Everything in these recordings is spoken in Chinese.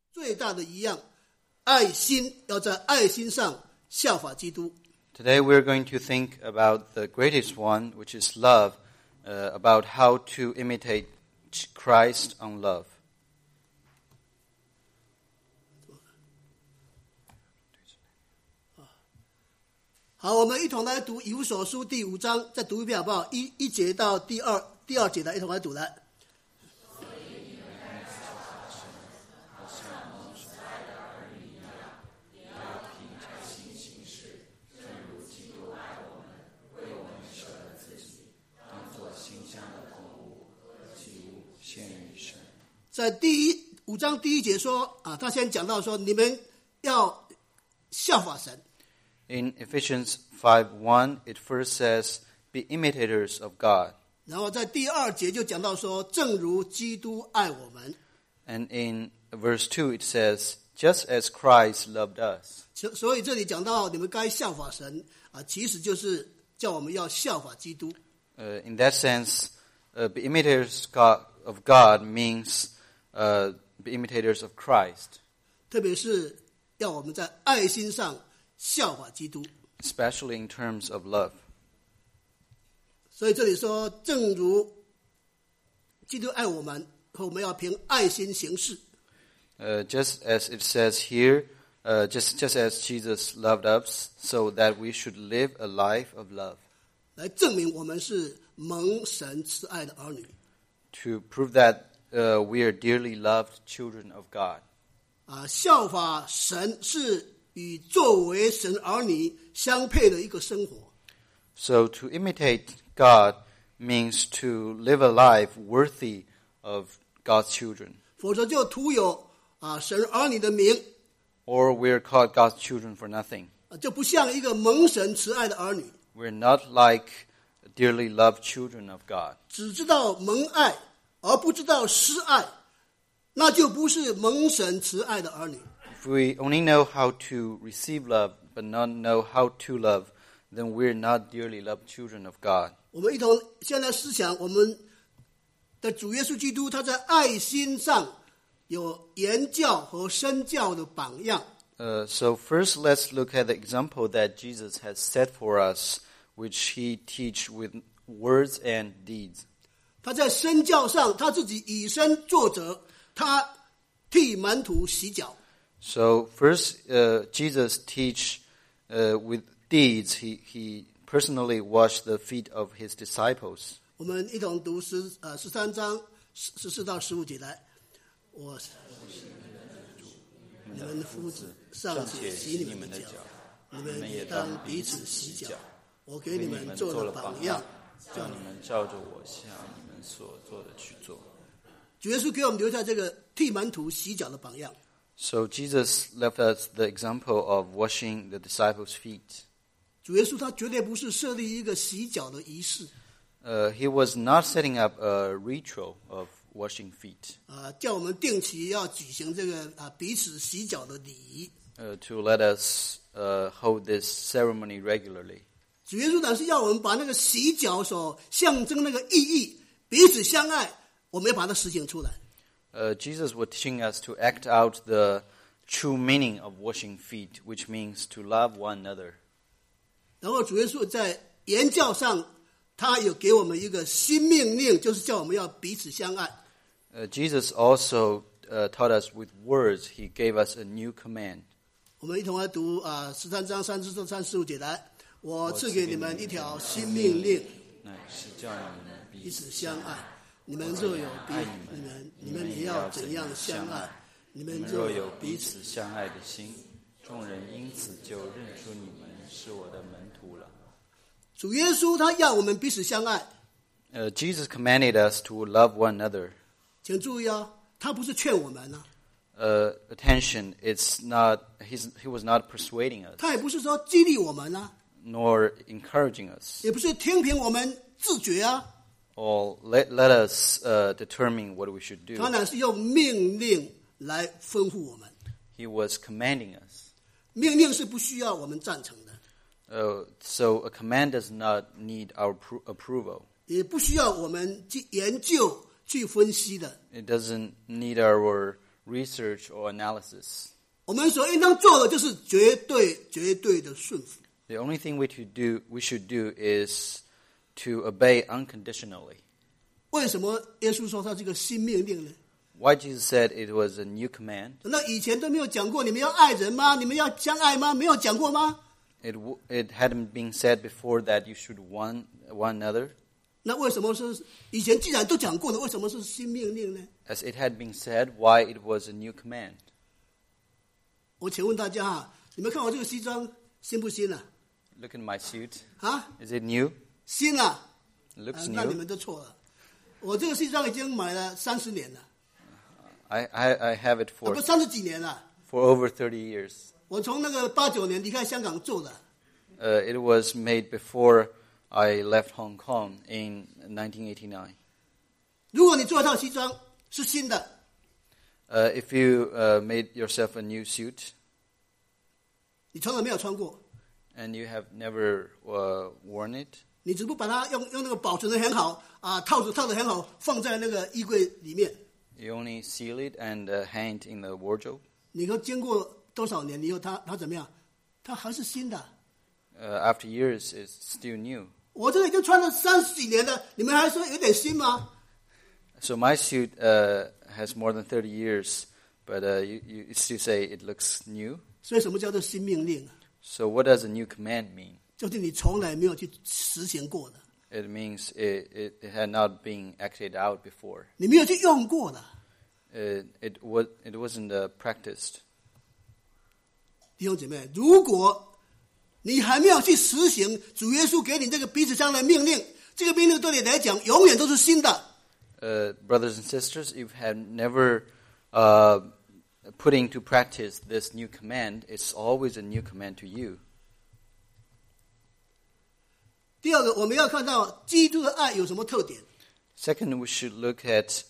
最大的一样，爱心要在爱心上效法基督。 Today we're going to think about the greatest one, which is love, about how to imitate Christ on love. 好，我们一同来读以弗所书第5章，再读一遍好不好？一节到第二节的一同来读来。在5章第1节说他先讲到说你们要效法神。 In Ephesians 5:1, it first says, "Be imitators of God." 然后在第2节就讲到说，正如基督爱我们。 And in verse 2, it says, "Just as Christ loved us." 所以这里讲到你们该效法神其实就是叫我们要效法基督。 In that sense, be imitators of God means be imitators of Christ. 特别是要我们在爱心上效法基督。 Especially in terms of love. 所以这里说，正如基督爱我们，我们要凭爱心行事。 Just as it says here, just as Jesus loved us, so that we should live a life of love. 来证明我们是蒙神慈爱的儿女。 To prove that we are dearly loved children of God. 效法神是与作为神儿女相配的一个生活。 So to imitate God means to live a life worthy of God's children. 否则就徒有神儿女的名。 Or we're called God's children for nothing. 就不像一个蒙神慈爱的儿女。 We're not like dearly loved children of God. 只知道蒙爱而不知道施爱，那就不是蒙神慈爱的儿女。 If we only know how to receive love but not know how to love, then we're not dearly loved children of God. 我们一同现在思想我们的主耶稣基督，他在爱心上有言教和身教的榜样。 So first let's look at the example that Jesus has set for us, which he teach with words and deeds. 他在身教上，他自己以身作则，他替门徒洗脚。 So first, Jesus teach with deeds. He personally washed the feet of his disciples. 我们一同读13章14到15节来。你们夫子尚且洗你们的脚，你们也当彼此洗脚。我给你们做了榜样， 叫你们照着我像你们所做的去做。 主耶稣给我们留下这个替门徒洗脚的榜样。 So Jesus left us the example of washing the disciples' feet. 主耶稣他绝对不是设立一个洗脚的仪式。 He was not setting up a ritual of washing feet. 叫我们定期要举行这个彼此洗脚的礼仪。 To let us hold this ceremony regularly. 主耶稣是要我们把那个洗脚所象征那个意义，彼此相爱，我们要把它实行出来。 Jesus was teaching us to act out the true meaning of washing feet, which means to love one another. 然后主耶稣在言教上，他有给我们一个新命令，就是叫我们要彼此相爱。 Jesus also taught us with words. He gave us a new command. 我们一同来读13章34到35节来。我赐给你们一条新命令， 乃是叫你们彼此相爱。你们若有你们也要怎样相爱？你们若有彼此相爱的心，众人因此就认出你们是我的门徒了。 主耶稣他要我们彼此相爱。 Jesus commanded us to love one another. 请注意他不是劝我们 Attention, it's not. He was not persuading us. 他也不是说激励我们 Nor encouraging us. 也不是听凭我们自觉 Or let us determine what we should do. 当然是用命令来吩咐我们。 He was commanding us. 命令是不需要我们赞成的。 So a command does not need our approval. 也不需要我们去研究去分析的。 It doesn't need our research or analysis. 我们所应当做的就是绝对的顺服。 The only thing we should do is to obey unconditionally. 为什么耶稣说他是个新命令呢？ Why Jesus said it was a new command? 难道以前都没有讲过你们要爱人吗？你们要相爱吗？没有讲过吗？ It hadn't been said before that you should one another. 那为什么是以前既然都讲过了，为什么是新命令呢？ As it had been said, why it was a new command? 我请问大家哈，你们看我这个西装新不新啊？ Look at my suit. 啊， Is it new? 新啊！ It looks 那你 new. 们都错了。我这个西装已经买了30年了， I have it 不 for 30几年了。 over 30 years. 我从那个89年离开香港做的， It was made before I left Hong Kong in 1989. 如果你做一套西装是新的， If you made yourself a new suit 你从来没有穿过， and you have never worn it, 你只不把它用那个保存得很好啊，套子套得很好，放在那个衣柜里面。 you only seal it and hang it in the wardrobe. 你说经过多少年以后，它怎么样？它还是新的。 After years, it's still new. 我这个已经穿了30几年了，你们还说有点新吗？ So my suit has more than 30 years, but you still say it looks new. 所以什么叫做新命令啊？ So what does a new command mean? 就是你从来没有去实行过的， It means it had not been acted out before. 你没有去用过的。 It wasn't practiced. 弟兄姐妹，如果你还没有去实行主耶稣给你这个彼此相爱的命令，这个命令对你来讲永远都是新的。 Brothers and sisters, if you have never put into practice this new command, it's always a new command to you. 第二个，我们要看到基督的爱有什么特点。 Second, we should look at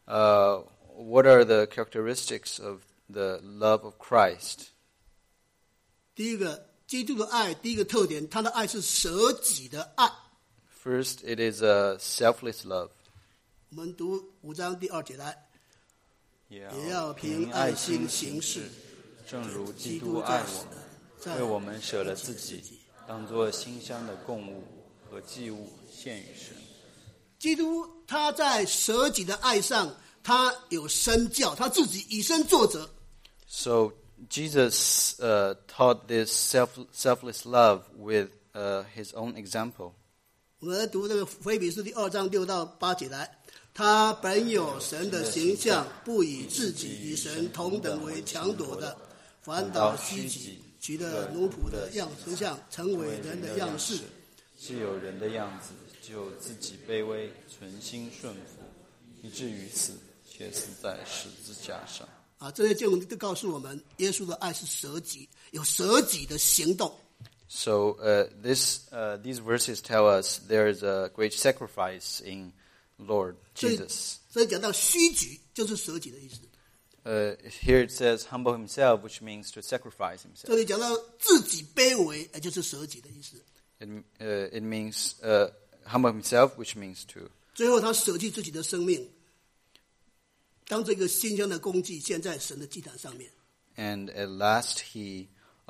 what are the characteristics of the love of Christ. 第一个，基督的爱，第一个特点，他的爱是舍己的爱。 First, it is a selfless love. 我们读5章第2节来， 也也要凭爱心行事， 正如基督爱我们，为我们舍了自己，当作馨香的供物和祭物献与神。 基督他在舍己的爱上，他有身教，他自己以身作则。 So Jesus taught this selfless love with his own example. 我们来读这个腓立比书第2章6到8节来。他本有神的形象，不以自己与神同等为强夺的，反倒虚己，取了奴仆的形象，成为人的样式。 既有人的样子，就自己卑微，存心顺服，以至于死，却死在十字架上。 这些经文都告诉我们，耶稣的爱是舍己，有舍己的行动。 So these verses tell us there is a great sacrifice in Lord Jesus. 所以讲到虚己，就是舍己的意思。 Here it says humble himself, which means to sacrifice 这 himself. 里讲到自己卑微，也就是舍己的意思。 It means humble himself, which means to. 最后他舍弃自己的生命，当这个馨香的供祭献在神的祭坛上面。 And at last he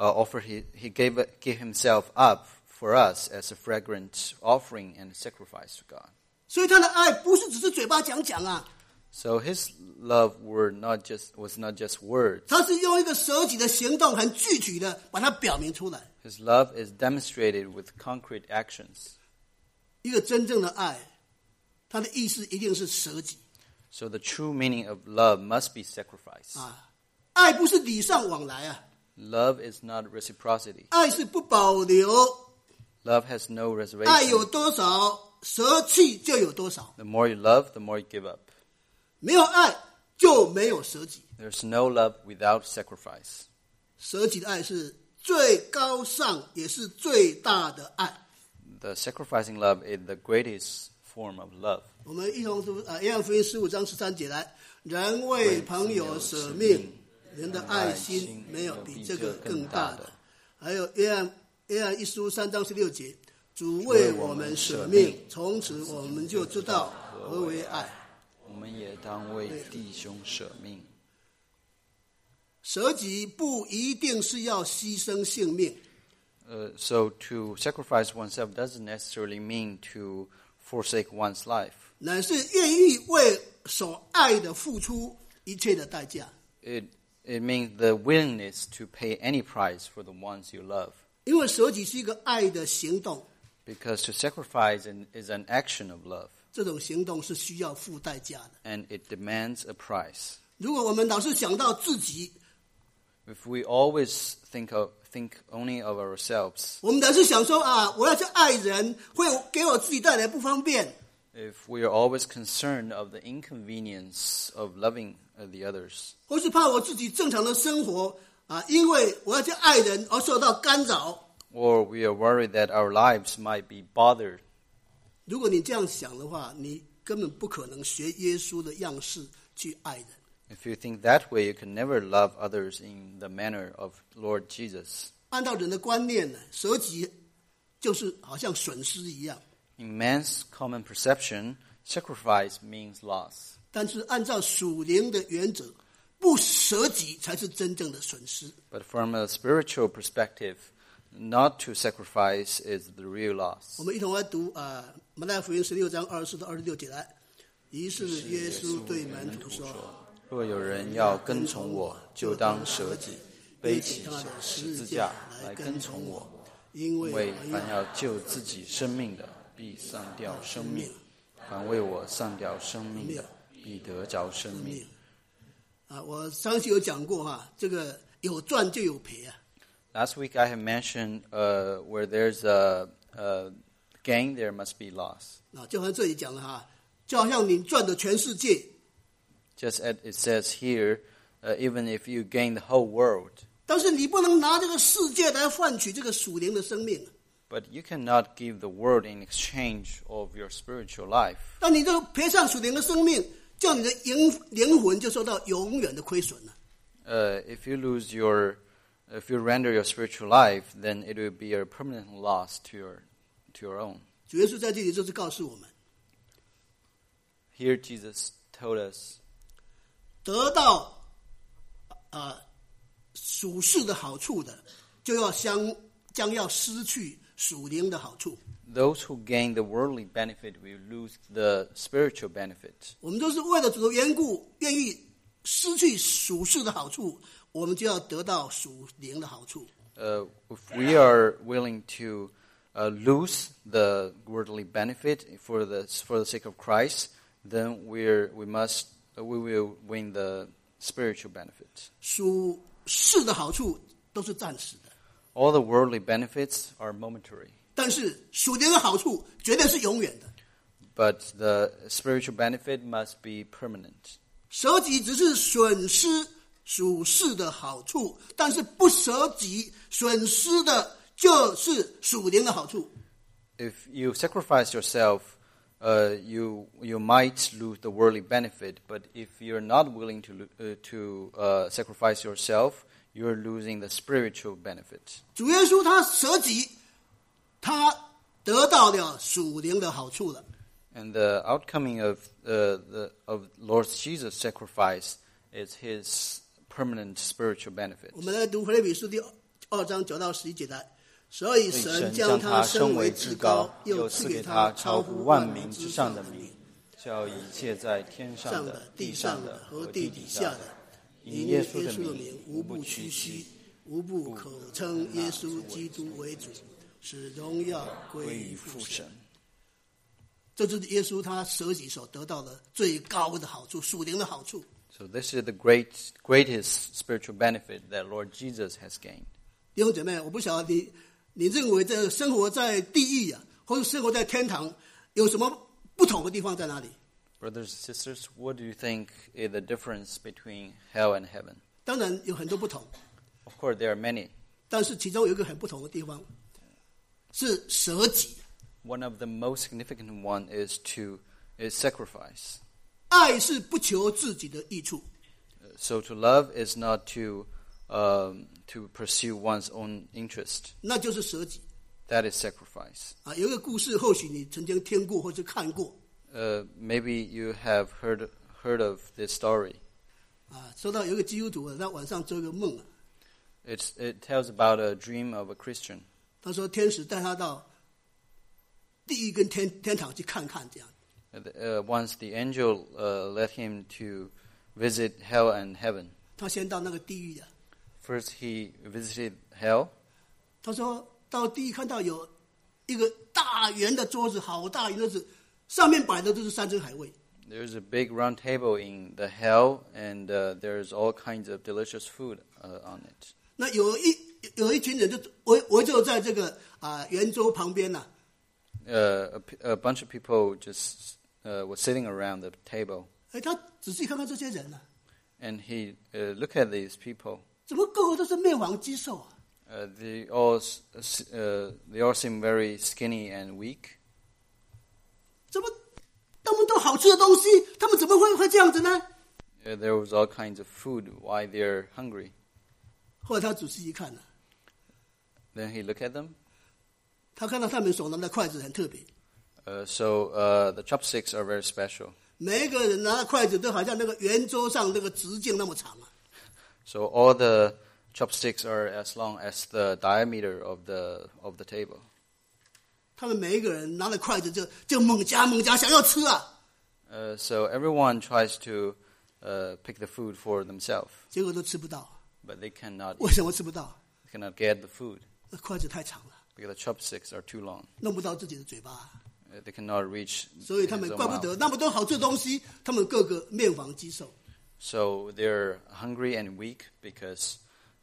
gave himself up for us as a fragrant offering and sacrifice to God. 所以他的爱不是只是嘴巴讲讲啊， So his love was not just words. 他是用一个舍己的行动，很具体的把它表明出来。 His love is demonstrated with concrete actions. 一个真正的爱，它的意思一定是舍己 So the true meaning of love must be sacrifice. 啊。爱不是礼尚往来啊， Love is not reciprocity. 爱是不保留， Love has no 爱有 reservation. 多少舍弃就有多少， The more you love, the more you give up. 没有爱就没有舍己。 There's no love without sacrifice. 舍己的爱是最高尚也是最大的爱。 The sacrificing love is the greatest form of love. 我们一同读约翰福音15章13节来，人为朋友舍命，人的爱心没有比这个更大的。还有约翰一书3章16节，主为我们舍命，从此我们就知道何为爱。 我们也当为弟兄舍命。 舍己不一定是要牺牲性命。 So to sacrifice oneself doesn't necessarily mean to forsake one's life. 乃是愿意为所爱的付出一切的代价。 It means the willingness to pay any price for the ones you love. 因为舍己是一个爱的行动， Because to sacrifice is an action of love, 这种行动是需要付代价的。 and it demands a price. 如果我们老是想到自己， If we always think only of ourselves, 我们老是想说我要去爱人，会给我自己带来不方便。 if we are always concerned of the inconvenience of loving the others, 或是怕我自己正常的生活因为我要去爱人而受到干扰。 or we are worried that our lives might be bothered, 如果你这样想的话，你根本不可能学耶稣的样式去爱人。 if you think that way, you can never love others in the manner of Lord Jesus. 按照人的观念呢，舍己就是好像损失一样。 In man's common perception, sacrifice means loss. 但是按照属灵的原则，不舍己才是真正的损失。 But from a spiritual perspective, not to sacrifice is the real loss. 我们一同来读马太福音16章24到26节来。于是耶稣对门徒说： 若有人要跟从我，就当舍己，背起他的十字架来跟从我。因为凡要救自己生命的，必丧掉生命；凡为我丧掉生命的，必得着生命。 我上期有讲过这个有赚就有赔啊。 Last week I have mentioned where there's a gain, there must be loss. 就好像这里讲的就好像你赚的全世界， Just as it says here, even if you gain the whole world, 但是你不能拿这个世界来换取这个属灵的生命。 but you cannot give the world in exchange of your spiritual life. 但你这赔上属灵的生命，叫你的灵魂就受到永远的亏损了。 If you render your spiritual life, then it will be a permanent loss to your own. 主耶稣在这里就是告诉我们， Here Jesus told us, 得到属世的好处的，就要将要失去属灵的好处。 those who gain the worldly benefit will lose the spiritual benefit. 我们都是为了主的缘故，愿意失去属世的好处，我们就要得到属灵的好处。 If we are willing to lose the worldly benefit for the sake of Christ, then we will win the spiritual benefit. 属世的好处都是暂时的， All the worldly benefits are momentary, 但是属灵的好处绝对是永远的。 but the spiritual benefit must be permanent. 舍己只是损失属世的好处，但是不舍己损失的就是属灵的好处。 If you sacrifice yourself, you might lose the worldly benefit. But if you're not willing to sacrifice yourself, you're losing the spiritual benefit. 主耶稣他舍己，他得到了属灵的好处了。 And the outcoming of Lord Jesus' sacrifice is His permanent spiritual benefit. 我们来读腓立比书第2章9到11节来。所以神将他升为至高，又赐给他超乎万民之上的名， 叫一切在天上的、 地上的和地底下的，因耶稣的名，无不屈膝，无不口称耶稣基督为主，使荣耀归于父神。这就是耶稣他舍己所得到的最高的好处，属灵的好处。 So this is the greatest spiritual benefit that Lord Jesus has gained. 弟兄姐妹，我不晓得你认为这生活在地狱或者生活在天堂有什么不同的地方在哪里？ Brothers and sisters, what do you think is the difference between hell and heaven? 当然有很多不同， Of course, there are many. 但是其中有一个很不同的地方是舍己。 One of the most significant one is sacrifice. 爱是不求自己的益处， So to love is not to pursue one's own interest. 那就是舍己。 That is sacrifice. 有一个故事，或许你曾经听过或者看过。 Maybe you have heard of this story. 说到有一个基督徒他晚上做一个梦 It tells about a dream of a Christian. 他说天使带他到地狱跟天堂去看看这样。 Once the angel led him to visit hell and heaven. 他先到那个地狱 First he visited hell. 他说到地狱看到有一个大圆的桌子，好大圆的桌子，上面摆的都是山珍海味。 There's a big round table in the hell, and there's all kinds of delicious food on it. 那有一群人就围坐在这个圆桌旁边呐。 A bunch of people just were sitting around the table. 他仔细看看这些人啊。 And he looked at these people. 怎么个个都是面黄肌瘦啊？ They all seem very skinny and weak. 怎么那么多好吃的东西，他们怎么会这样子呢？ There was all kinds of food. Why they're hungry? 后来他仔细一看呢， Then he looked at them. 他看到他们手拿的筷子很特别。 So the chopsticks are very special. 每一个人拿的筷子都好像那个圆桌上那个直径那么长啊。 So all the chopsticks are as long as the diameter of the table. 他们每一个人拿了筷子就猛夹想要吃啊。 So everyone tries to pick the food for themselves. 结果都吃不到。 But they cannot. 为什么吃不到？ They cannot get the food. 那筷子太长了。 Because the chopsticks are too long. 弄不到自己的嘴巴。 They cannot reach. 所以他们怪不得那么多好吃的东西，他们个个面黄肌瘦。 So they're hungry and weak because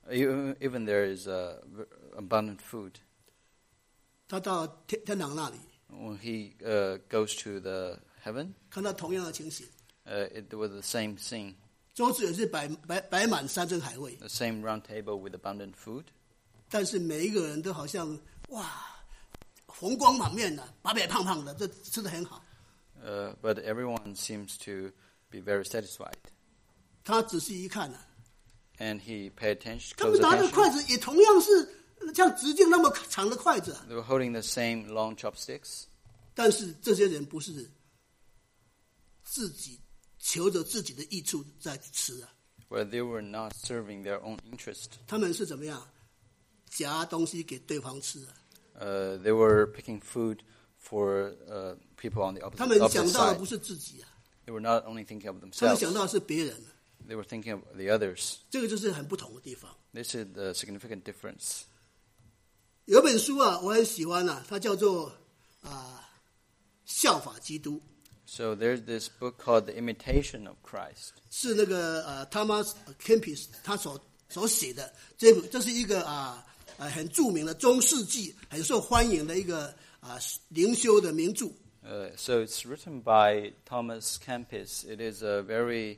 even there is abundant food. 他到天堂那里。 When he goes to the heaven. 看到同样的情形。 It was the same scene. 桌子也是摆满山珍海味。 The same round table with abundant food. 但是每一个人都好像红光满面的，白白胖胖的，这吃得很好。 But everyone seems to be very satisfied. 他仔细一看 And he paid attention. 他们拿的筷子也同样是像直径那么长的筷子。 They were holding the same long chopsticks. 但是这些人不是自己求着自己的益处在吃啊。 Where they were not serving their own interest. 他们是怎么样？夹东西给对方吃啊。 They were picking food for people on the opposite side. 他们想到的不是自己啊。 They were not only thinking of 他们 themselves. 想到的是别人。 They were thinking of the others. 这个就是很不同的地方。 This is the significant difference. 有本书我很喜欢它叫做效法基督。 So there's this book called The Imitation of Christ. 是那个Thomas Kempis 他所写的这部，这是一个很著名的中世纪很受欢迎的一个灵修的名著。 So it's written by Thomas Kempis. It is a very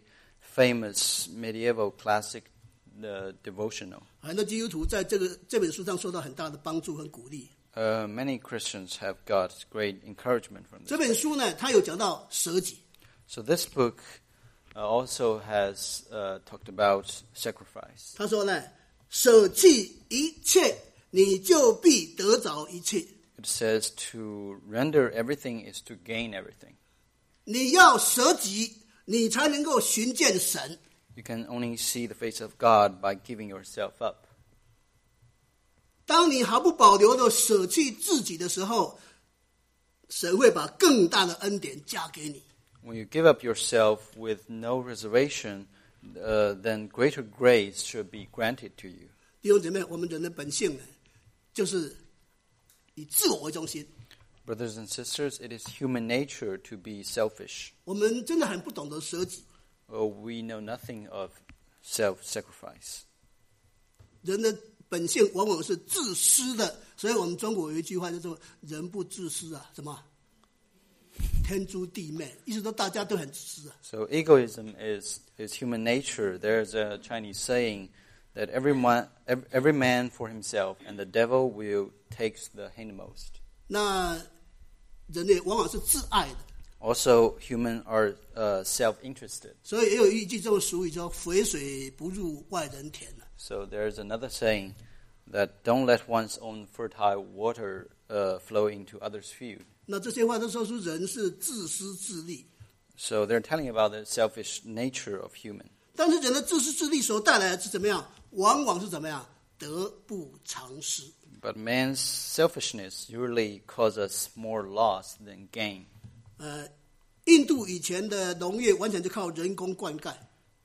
famous medieval classic devotional. 很多基督徒在这本书上受到很大的帮助和鼓励。 Many Christians have got great encouragement from this. 这本书呢，它有讲到舍己。 So this book also has talked about sacrifice. 他说呢，舍弃一切，你就必得着一切。 It says to render everything is to gain everything. 你要舍己，你才能够寻见神。 You can only see the face of God by giving yourself up. 当你毫不保留的舍弃自己的时候，神会把更大的恩典加给你。 When you give up yourself with no reservation, then greater grace should be granted to you. 弟兄姐妹，我们人的本性呢，就是以自我为中心。 Brothers and sisters, it is human nature to be selfish. 我们真的很不懂得舍己。 We know nothing of self-sacrifice. 人的本性往往是自私的，所以我们中国有一句话叫做“人不自私啊，什么天诛地灭”，意思说大家都很自私啊。 So egoism is human nature. There's a Chinese saying that every man for himself, and the devil will take the hindmost. 那人类往往是自爱的。 Also, humans are self-interested. 所以也有一句这种俗语叫“肥水不入外人田”。 So there's another saying that don't let one's own fertile water flow into others' field. 那这些话都说出人是自私自利。 So they're telling about the selfish nature of human. 但是人的自私自利所带来的是怎么样？往往是怎么样？得不偿失。 But man's selfishness usually causes more loss than gain. 印度以前的农业完全就靠人工灌溉。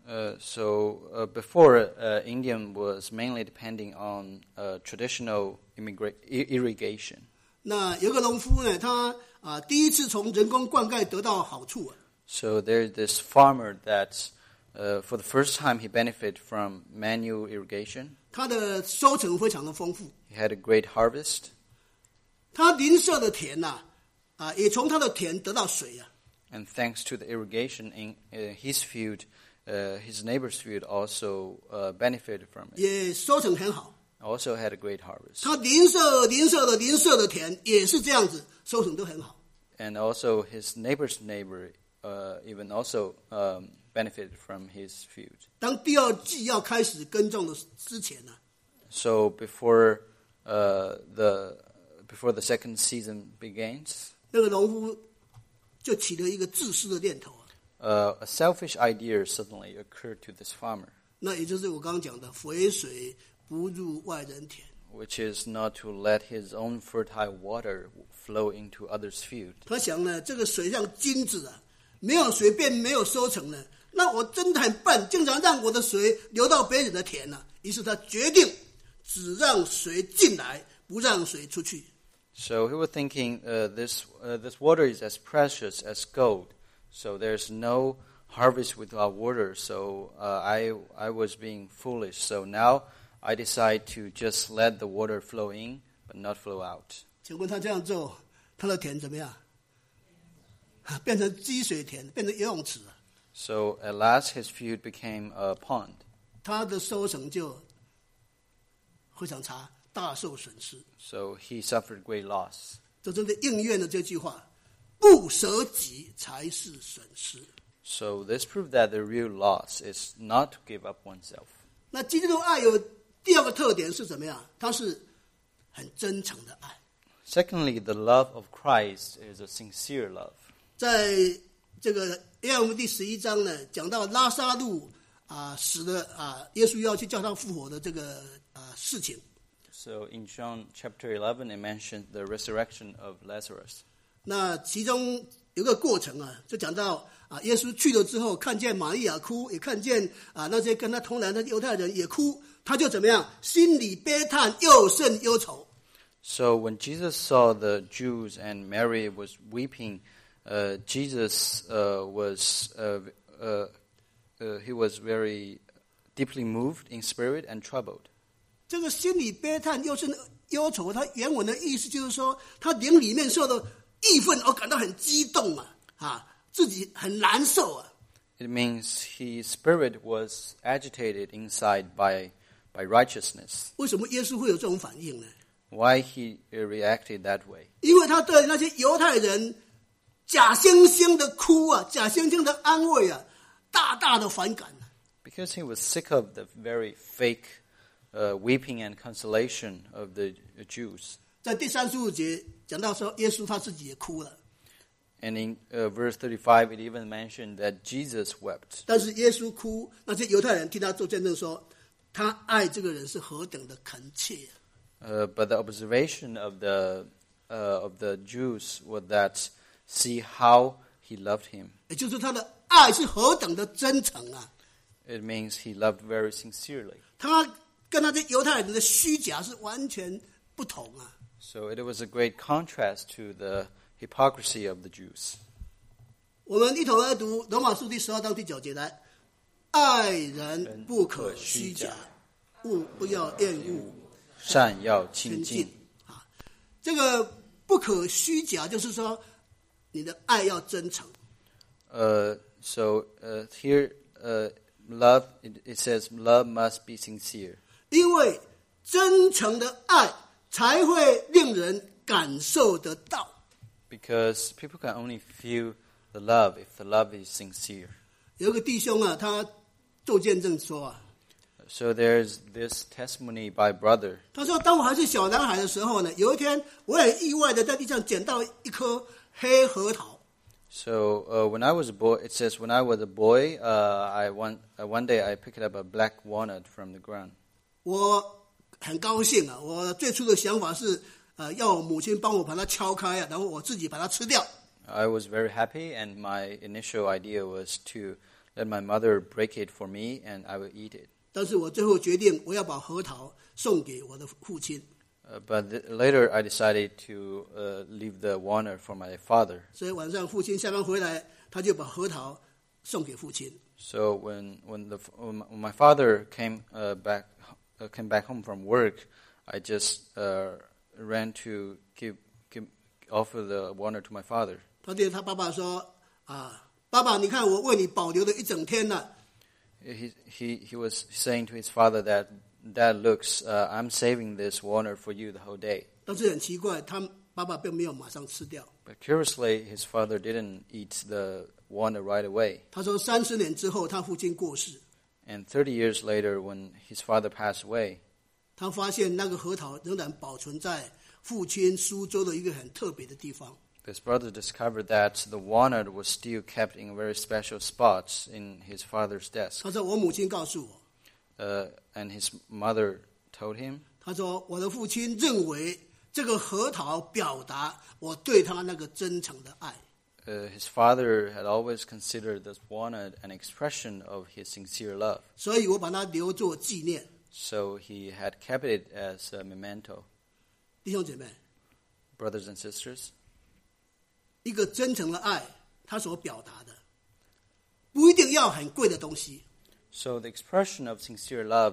Before, India was mainly depending on traditional irrigation. 那有个农夫呢，他第一次从人工灌溉得到好处。 So there's this farmer that, for the first time, he benefited from manual irrigation. 他的收成非常的丰富。 He had a great harvest. 他邻舍的田也从他的田得到水啊。 And thanks to the irrigation in his field, his neighbor's field also benefited from it. 也收成很好。 Also had a great harvest. 他邻舍的田也是这样子，收成都很好。 And also his neighbor's neighbor even also benefited from his field. 当第二季要开始耕种的之前呢 ，So before the second season begins, 那个农夫就起了一个自私的念头 a selfish idea suddenly occurred to this farmer. 那也就是我刚刚讲的，肥水不入外人田。 Which is not to let his own fertile water flow into others' field. 他想呢，这个水像金子啊，没有水便没有收成了。那我真的很笨，经常让我的水流到别人的田了。于是他决定只让水进来，不让水出去。 So he was thinking, this water is as precious as gold. So there's no harvest without water. So I was being foolish. So now I decide to just let the water flow in, but not flow out. 请问他这样做，他的田怎么样？变成积水田，变成游泳池了。 So at last his field became a pond. 他的收成就非常差，大受损失。 So he suffered great loss. 这真的应验了这句话：不舍己才是损失。 So this proved that the real loss is not to give up oneself. 那基督的爱有第二个特点是怎么样？它是很真诚的爱。 Secondly, the love of Christ is a sincere love. 在这个约翰福音第11章呢，讲到拉撒路死了耶稣要去叫他复活的这个事情。 So in John chapter 11, it mentions the resurrection of Lazarus. 那其中有个过程就讲到耶稣去了之后，看见玛利亚哭，也看见那些跟他同来的犹太人也哭，他就怎么样？心里悲叹，又甚忧愁。 So when Jesus saw the Jews and Mary was weeping, Jesus he was very deeply moved in spirit and troubled. 这个心里悲叹又甚忧愁，他原文的意思就是说，他灵里面受到义愤而感到很激动自己很难受 It means his spirit was agitated inside by righteousness. 为什么耶稣会有这种反应呢？ Why he reacted that way? 因为他对那些犹太人假惺惺的哭假惺惺的安慰大大的反感。 Because he was sick of the very fake weeping and consolation of the Jews. 在第35节讲到说，耶稣他自己也哭了。 And in verse 35, it even mentioned that Jesus wept. 但是耶稣哭，那些犹太人替他做见证说，他爱这个人是何等的恳切。 But the observation of the Jews was that see how he loved him. 也就是他的爱是何等的真诚 It means he loved very sincerely. 他跟那些犹太人的虚假是完全不同 So it was a great contrast to the hypocrisy of the Jews. 我们一同来读罗马书第12章第9节来，爱人不可虚假，勿不要厌恶， 善要亲近。 这个不可虚假，就是说你的爱要真诚。 So here, love, it says love must be sincere. 因为真诚的爱才会令人感受得到。 Because people can only feel the love if the love is sincere. 有一个弟兄他做见证说 So there's this testimony by brother. 他说，当我还是小男孩的时候呢，有一天我很意外的在地上捡到一颗黑核桃。 So when I was a boy, it says when I was a boy, one day I picked up a black walnut from the ground. 我很高兴啊！我最初的想法是，要我母亲帮我把它敲开啊，然后我自己把它吃掉。 I was very happy, and my initial idea was to let my mother break it for me, and I would eat it. 但是我最后决定，我要把核桃送给我的父亲。 But later I decided to leave the walnut for my father. 所以晚上父亲下班回来，他就把核桃送给父亲。 So when my father came back home from work, I just ran to offer the walnut to my father. 他对他爸爸说：“爸爸，你看我为你保留了一整天了。” He was saying to his father that, Dad, looks, I'm saving this walnut for you the whole day. 但是很奇怪，他爸爸并没有马上吃掉。 But curiously, his father didn't eat the walnut right away. 他说30年之后，他父亲过世， And 30 years later, when his father passed away, 他发现那个核桃仍然保存在父亲苏州的一个很特别的地方。 his brother discovered that the walnut was still kept in very special spots in his father's desk. 他说我母亲告诉我， And his mother told him, 他说我的父亲认为这个核桃表达我对他那个真诚的爱。 his father had always considered this walnut an expression of his sincere love. 所以我把它留作纪念。 So he had kept it as a memento. 弟兄姐妹， Brothers and sisters, 一个真诚的爱，他所表达的不一定要很贵的东西。 so the expression of sincere love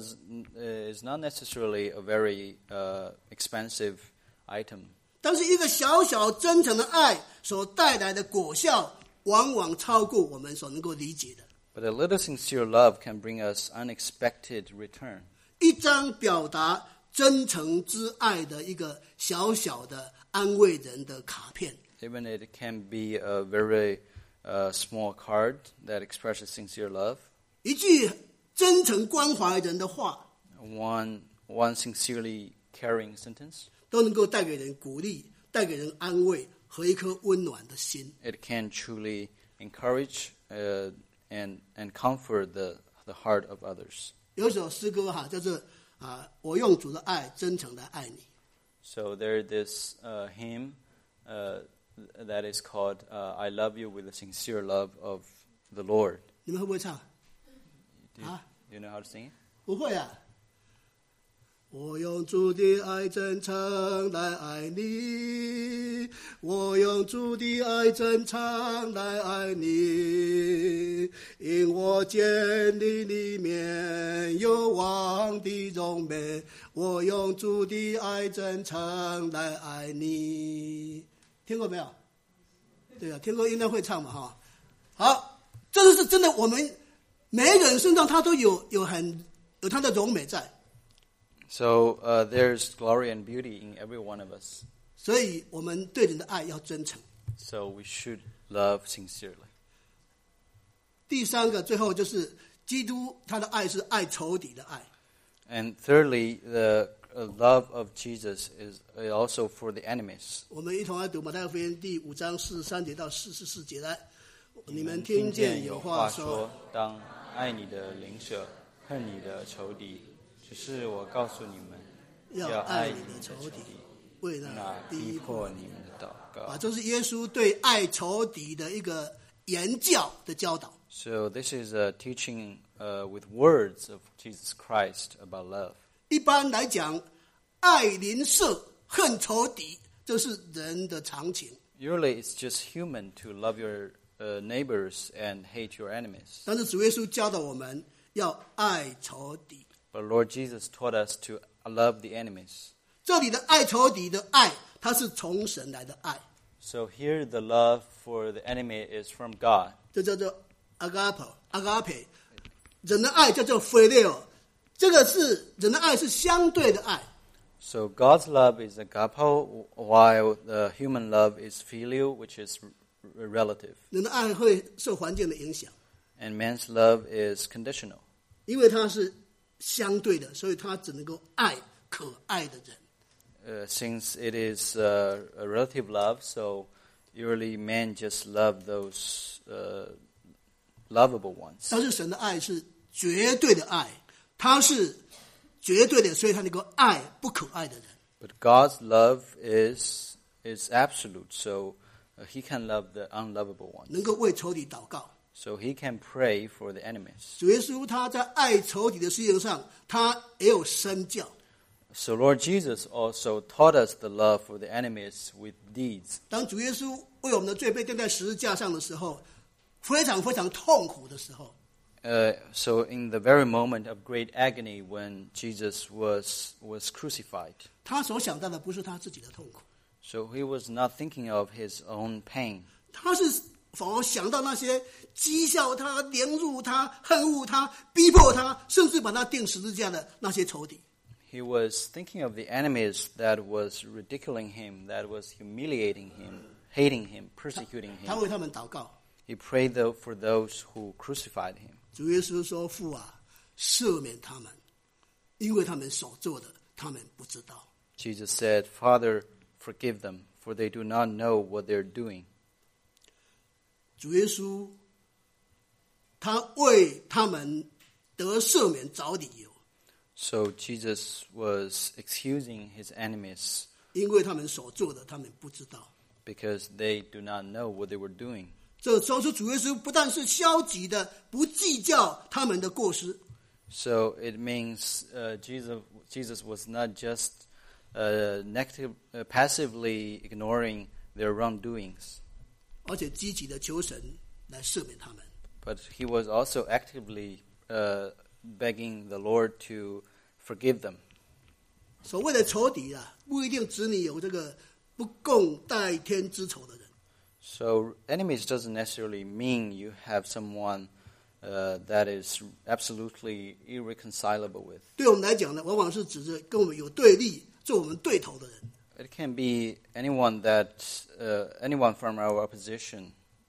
is not necessarily a very expensive item. 但是一个小小真诚的爱所带来的果效，往往超过我们所能够理解的。 But a little sincere love can bring us unexpected return. 一张表达真诚之爱的一个小小的安慰人的卡片， Even it can be a very small card that expresses sincere love. 一句真诚关怀人的话， One sincerely caring sentence. 都能够带给人鼓励，带给人安慰和一颗温暖的心。 It can truly encourage and comfort the heart of others. 有一首诗歌叫做我用主的爱真诚的爱你。 So there's this hymn that is called I Love You with the Sincere Love of the Lord. 你们会不会唱？ Do you know how to sing it? 不会啊。我用主的爱真诚来爱你，我用主的爱真诚来爱你，因我见你里面有王的荣美，我用主的爱真诚来爱你。听过没有？对啊，听过应该会唱嘛哈。好，这个是真的，我们每一个人身上他都有他的荣美在。 So there's glory and beauty in every one of us. 所以我们对人的爱要真诚。 So we should love sincerely. 第三个，最后就是基督他的爱是爱仇敌的爱。 And thirdly, the love of Jesus is also for the enemies. 我们一同来读马太福音第5章43节到44节来。你们听见有话说， 当爱你的邻舍，恨你的仇敌。只是我告诉你们，要爱你的仇敌， 为那逼迫你们的祷告。 这是耶稣对爱仇敌的一个言教的教导。 So this is a teaching with words of Jesus Christ about love. 一般来讲，爱邻舍恨仇敌，这是人的常情。 Usually, it's just human to love your neighbors and hate your enemies. 但是主耶稣教导我们要爱仇敌。 But Lord Jesus taught us to love the enemies. 这里的爱仇敌的爱，它是从神来的爱， So here the love for the enemy is from God. 这叫做 agape。人的爱叫做 phileo， 这个是人的爱是相对的爱。 So God's love is agape, while the human love is filial, which is relative. 人的爱会受环境的影响， And man's love is conditional. 因为它是相对的，所以他只能够爱可爱的人。 Since it is a relative love, so Usually men just love those lovable ones. 但是神的爱是绝对的爱，他是绝对的，所以他能够爱不可爱的人。 But God's love is absolute, so he can love the unlovable ones. 能够为仇敌祷告。 So he can pray for the enemies. 主耶稣他在爱仇敌的事情上，他也有身教。 So Lord Jesus also taught us the love for the enemies with deeds. 当主耶稣为我们的罪被钉在十字架上的时候，非常非常痛苦的时候， So in the very moment of great agony when Jesus was crucified, 他所想到的不是他自己的痛苦， so he was not thinking of his own pain. 他是反而想到那些讥笑他、凌辱他、恨恶他、逼迫他，甚至把他钉十字架的那些仇敌。 He was thinking of the enemies that was ridiculing him, that was humiliating him, hating him, persecuting 他 him. 为他们祷告。 He prayed for those who crucified him. 主耶稣说：“父啊，赦免他们，因为他们所做的，他们不知道。” Jesus said, Father, forgive them, for they do not know what they're doing. 主耶稣他为他们得赦免找理由， So Jesus was excusing his enemies 因为他们所做的，他们不知道。 because they do not know what they were doing. 这说出主耶稣不但是消极的，不计较他们的过失， So it means Jesus was not just passively ignoring their wrongdoings, 而且积极的求神来赦免他们。 but he was also actively begging the Lord to forgive them. 所谓的仇敌啊，不一定指你有这个不共戴天之仇的人。 So enemies doesn't necessarily mean you have someone that is absolutely irreconcilable with. 对我们来讲呢，往往是指着跟我们有对立、做我们对头的人， It can be anyone from our opposition,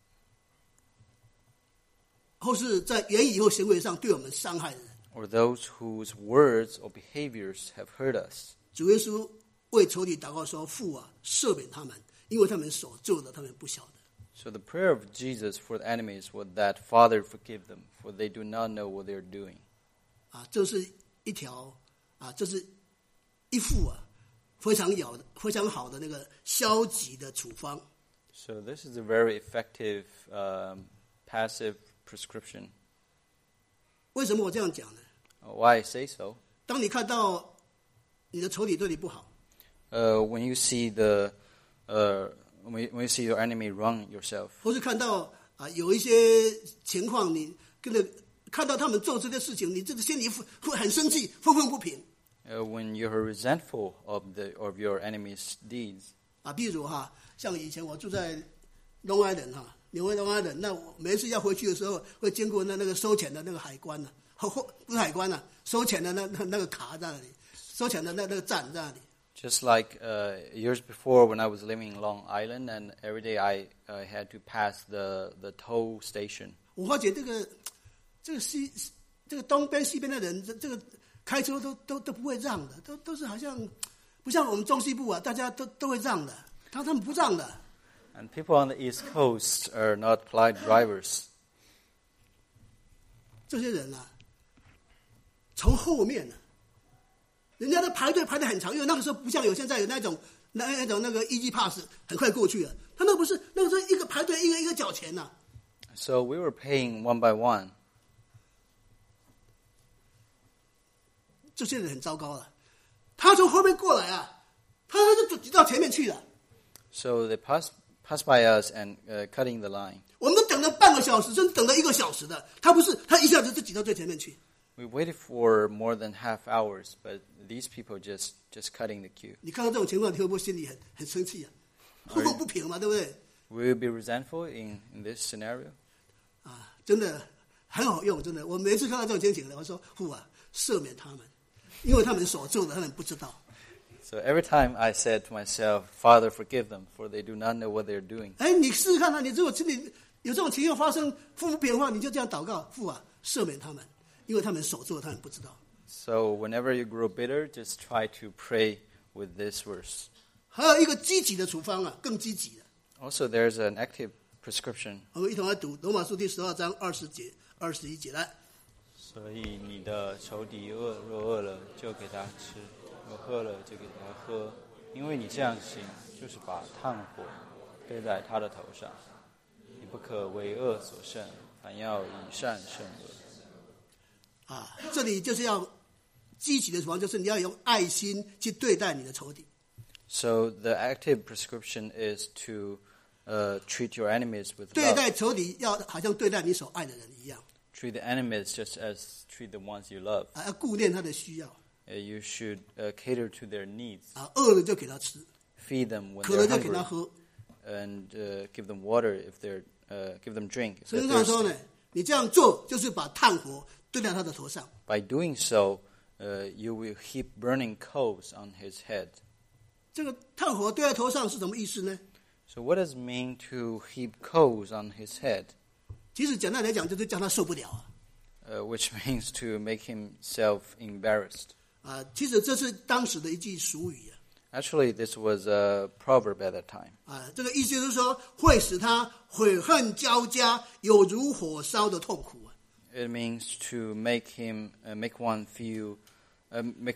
或是在言语或行为上对我们伤害的人。 or those whose words or behaviors have hurt us. 主耶稣为仇敌祷告说：“父啊，赦免他们，因为他们所做的，他们不晓得。” So the prayer of Jesus for the enemies was that, Father, forgive them, for they do not know what they are doing. 啊，这是一条这是一副非常好的那个消极的处方。 So this is a very effective passive prescription. 为什么我这样讲呢？ Why I say so? 当你看到你的仇敌对你不好， When you see when you see your enemy wrong yourself, 或是看到有一些情况，你看到他们做这些事情，你这个心里会很生气，愤愤不平。 when you're resentful of your enemy's deeds. 比如像以前我住在Long Island纽约Long Island，那我每一次要回去的时候，会经过那个收钱的那个海关不是海关收钱的那个卡在那里，收钱的那个站在那里。 Just like years before when I was living in Long Island, and every day I had to pass the toll station. 我发觉这个东边西边的人，这个开车都不会让的，都是好像不像我们中西部大家都会让的，他们不让的。 And people on the East Coast are not polite drivers. 这些人从后面人家的排队排得很长，因为那个时候不像有现在有那种那个 Easy Pass 很快过去了，他那不是那个时候一个排队一个缴钱呐。 So we were paying one by one. 这些人很糟糕了，他从后面过来他就挤到前面去了。 So they pass by us and cutting the line. 我们等了半个小时，甚至等了1个小时的，他不是，他一下子就挤到最前面去。 We waited for more than half hours, but these people just cutting the queue. 你看到这种情况，你会不会心里很生气愤愤不平嘛，对不对？ Will you be resentful in this scenario? 真的很好用，真的。我每次看到这种情形的，我说父啊，赦免他们，因为他们所做的，他们不知道。 So every time I said to myself, Father, forgive them, for they do not know what they are doing. 你试试看你如果心里有这种情况发生，愤不平的话，你就这样祷告：父啊，赦免他们，因为他们所做的，他们不知道。 So whenever you grow bitter, just try to pray with this verse. 还有一个积极的处方更积极的。 Also, there's an active prescription. 我们一同来读罗马书第12章20节、21节来。 所以你的仇敌若饿了，就给他吃；若渴了，就给他喝。因为你这样行，就是把炭火堆在他的头上。你不可为恶所胜，反要以善胜恶。 这里就是要积极的地方，就是你要用爱心去对待你的仇敌。 So the active prescription is to treat your enemies with 对 love. 待仇敌要好像对待你所爱的人一样， Treat the enemies just as treat the ones you love. 要顾念他的需要。 You should cater to their needs. 饿了就给他吃， Feed them when 渴了 they're 就给他 hungry, 喝。 and give them water if they're give them drink. If 圣 they're 经上说 thirsty. 呢，你这样做就是把炭火堆在他的头上。 By doing so, you will heap burning coals on his head. 这个炭火堆在头上是什么意思呢？ So what does it mean to heap coals on his head? 其实简单来讲，就是叫他受不了啊。 Which means to make himself embarrassed. 其实这是当时的一句俗语啊。 Actually, this was a proverb at that time. 这个意思就是说，会使他悔恨交加，有如火烧的痛苦啊。 It means to make him make one feel make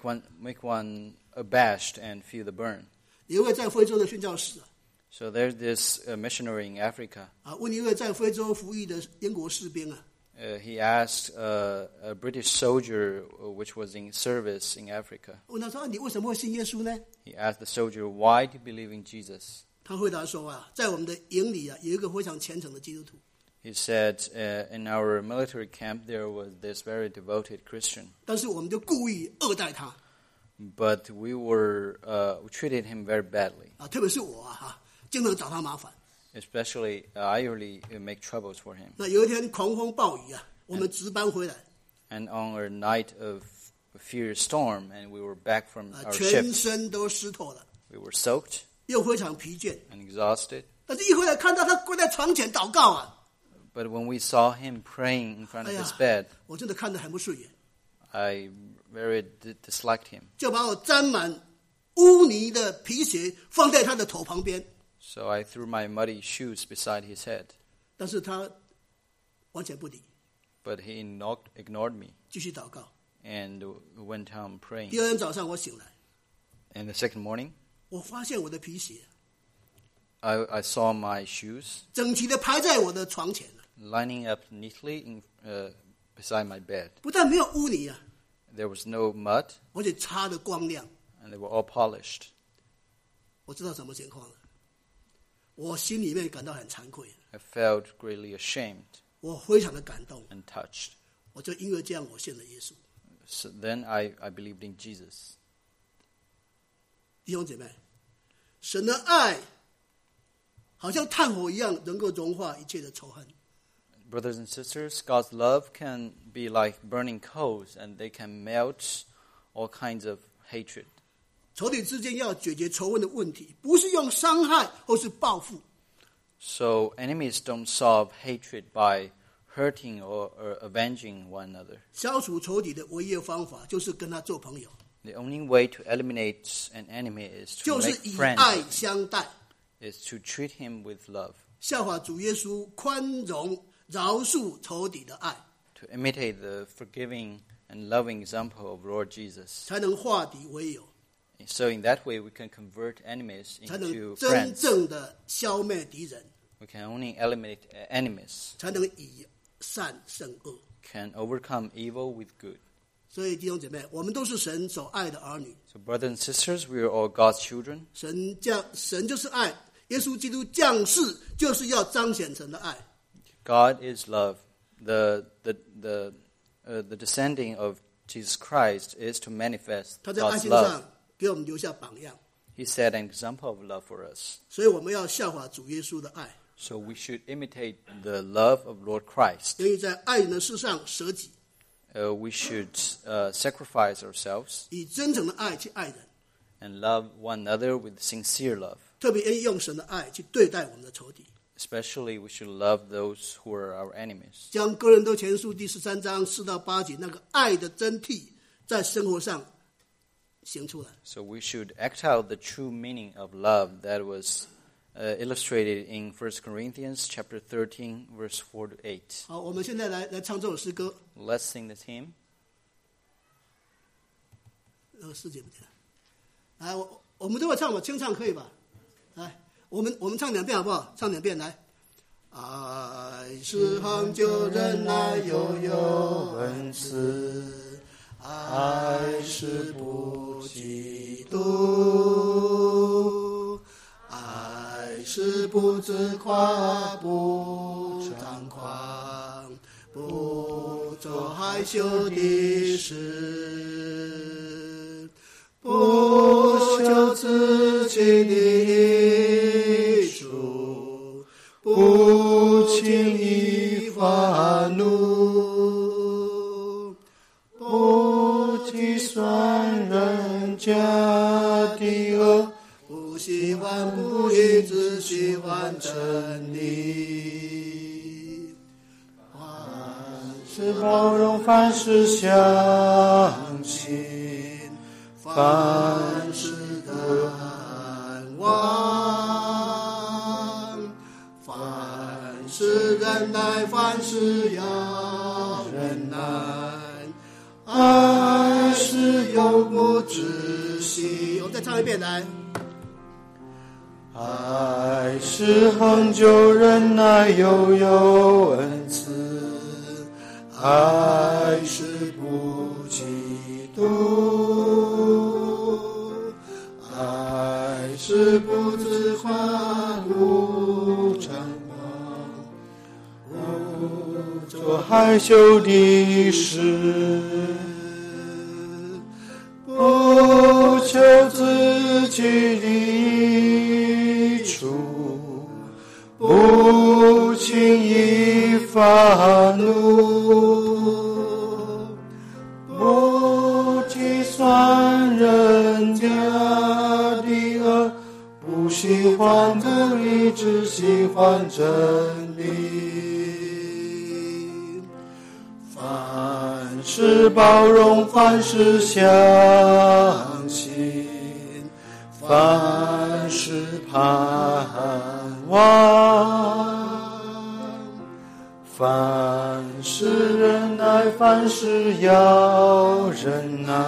one abashed and feel the burn. 有一位在非洲的宣教士 So there's this missionary in Africa. 问一位在非洲服役的英国士兵 He asked a British soldier which was in service in Africa. 问他说：“你为什么会信耶稣呢 He asked the soldier, "Why do you believe in Jesus?" 他回答说：“在我们的营里有一个非常虔诚的基督徒， He said, "In our military camp there was this very devoted Christian, 但是我们就故意恶待他 but we treated him very badly. 特别是我经常找他麻烦。 Especially, I really make troubles for him. 那有一天狂风暴雨我们值班回来 And on a night of a fierce storm, and we were back from our 全 ship, 身都湿透了， we were soaked 又非常疲倦。 and exhausted. 但是一回来看到他跪在床前祷告 But when we saw him praying in front of 哎呀 his bed, 我真的看得很不顺眼， I very disliked him. 就把我沾满污泥的皮鞋放在他的头旁边， So I threw my muddy shoes beside his head, 但是他完全不理， but he ignored me 继续祷告。 and went on praying. 第二天早上我醒来， And the second morning, 我发现我的皮鞋 I saw my shoes 整齐的排在我的床前， lining up neatly beside my bed. 不但没有污泥 There was no mud, 而且擦得光亮。 and they were all polished. 我知道什么情况了，我心里面感到很惭愧， I felt greatly ashamed 我非常的感动， and touched. 我就因为这样我信了耶稣。 So then I believed in Jesus. 弟兄姐妹，神的爱好像炭火一样，能够融化一切的仇恨。 Brothers and sisters, God's love can be like burning coals, and they can melt all kinds of hatred. 仇敌之间要解决仇恨的问题，不是用伤害或是报复， So enemies don't solve hatred by hurting or avenging one another. 消除仇敌的唯一的方法就是跟他做朋友， The only way to eliminate an enemy is to 就是 make 以 friends, 爱相待， is to treat him with love, 效法主耶稣宽容饶恕仇敌的爱， to imitate the forgiving and loving example of Lord Jesus. 才能化敌为友， So in that way we can convert enemies 才能 into 真 friends. 正的消灭敌人， We can only eliminate enemies, 才能以善胜恶。 can overcome evil with good. 所以弟兄姐妹，我们都是神所爱的儿女， So brothers and sisters, we are all God's children. 神就是爱，耶稣基督降世就是要彰显神的爱。 God is love. The descending of Jesus Christ is to manifest 他在爱 God's 心 love. 上给我们留下榜样， He set an example of love for us. 所以我们要效法主耶稣的爱， So we should imitate the love of Lord Christ. 愿意在爱人的事上舍己， We should sacrifice ourselves 以真诚的爱去爱人， and love one another with sincere love. 特别愿意用神的爱去对待我们的仇敌。 Especially we should love those who are our enemies. 将哥林多前书第13章4到8节那个爱的真谛在生活上行出来。 So we should act out the true meaning of love that was illustrated in 1 Corinthians chapter 13, verse 4 to 8. 好，我们现在来唱这首诗歌。 Let's sing this hymn. 4节不见了。来，我们都会唱嘛，清唱可以吧？来，我们唱2遍好不好？唱2遍来。爱是恒久忍耐又有恩慈，爱是不嫉妒，爱是不自夸，不张狂，不做害羞的事，不求自己的益处，不轻易发怒，不计算人家的恶，不喜欢不义，只喜欢真理。凡事包容，凡事相信，凡事盼望，凡事忍耐，凡事要忍耐，爱是永不止息。我们再唱一遍来。爱是恒久忍耐又有恩慈，爱是不嫉妒，爱是不自夸，不张狂，不做害羞的事，不求自己的益处，不轻易发怒，不计算人家的恶，不喜欢不义，只喜欢真理。凡事包容，凡事相信，凡事盼望，凡事忍耐，凡事要忍耐，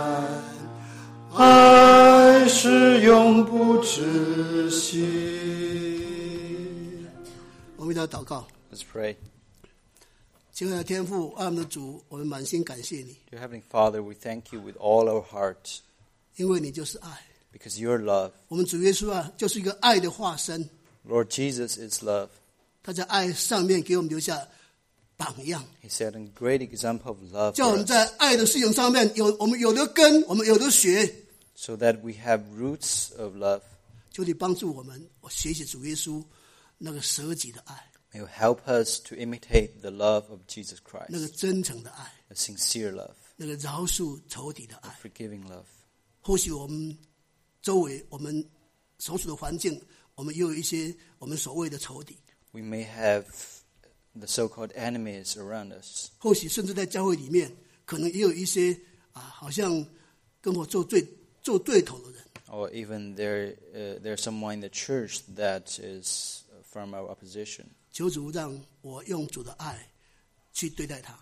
爱是永不止息。我们一起来祷告。 Let's pray. 亲爱的天父，爱我们的主，我们满心感谢你， Dear Heavenly Father, we thank you with all our heart 因为你就是爱。 because you're love. 我们主耶稣啊，就是一个爱的化身， Lord Jesus is love. 他在爱上面给我们留下榜样， He set a great example of love 叫我 for 们 us 在爱的事情上面我们有的根，我们有的学。 so that we have roots of love. 求你帮助我们，学习主耶稣那个舍己的爱， May you help us to imitate the love of Jesus 那个 Christ, 真诚的爱， a sincere love, 那个饶恕仇敌的爱 a。forgiving love. 或许我们周围我们所处的环境，我们也有一些我们所谓的仇敌， We may have the so-called enemies around us. 或许甚至在教会里面，可能也有一些好像跟我做对头的人。 Or even there's someone in the church that is from our opposition. 求主让我用主的爱去对待他，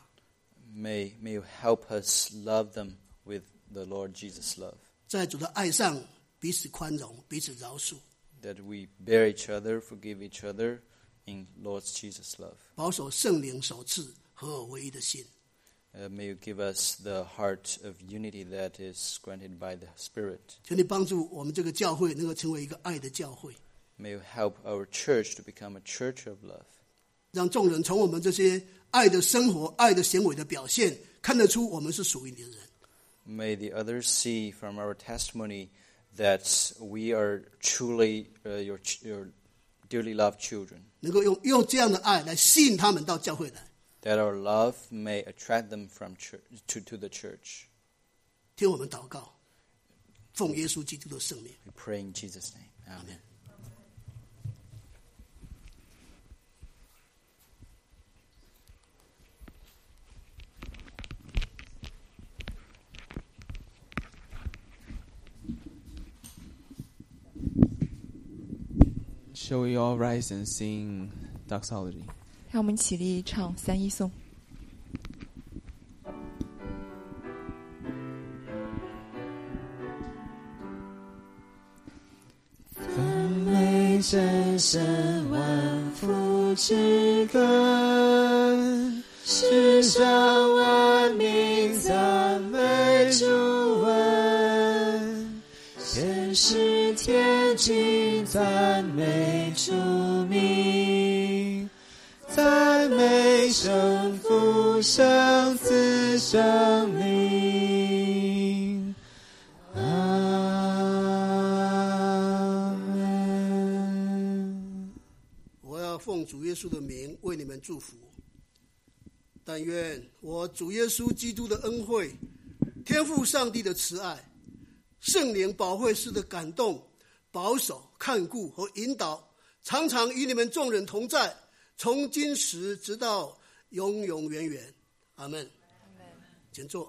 May you help us love them with the Lord Jesus' love. 在主的爱上彼此宽容，彼此饶恕， That we bear each other, forgive each other in Lord Jesus' love. 保守圣灵所赐合而为一的心。 May you give us the heart of unity that is granted by the Spirit. 求你帮助我们这个教会能够成为一个爱的教会， May you help our church to become a church of love. 让众人从我们这些爱的生活、爱的行为的表现，看得出我们是属于你的人。 May the others see from our testimony that we are truly your dearly loved children. 能够用这样的爱来吸引他们到教会来。 That our love may attract them from church, to the church. 听我们祷告，奉耶稣基督的圣名。 We pray in Jesus' name. Amen. 是 Shall we all rise and sing doxology? 让我们起立唱三一颂。 赞美真神万福之根，世上万民赞美主恩，先是天君赞美主名，赞美圣父圣子圣灵。阿门。 我要奉主耶稣的名为你们祝福。但愿我主耶稣基督的恩惠、天父上帝的慈爱、圣灵保惠师的感动、保守、看顾和引导，常常与你们众人同在，从今时直到永永远远。阿们。请坐。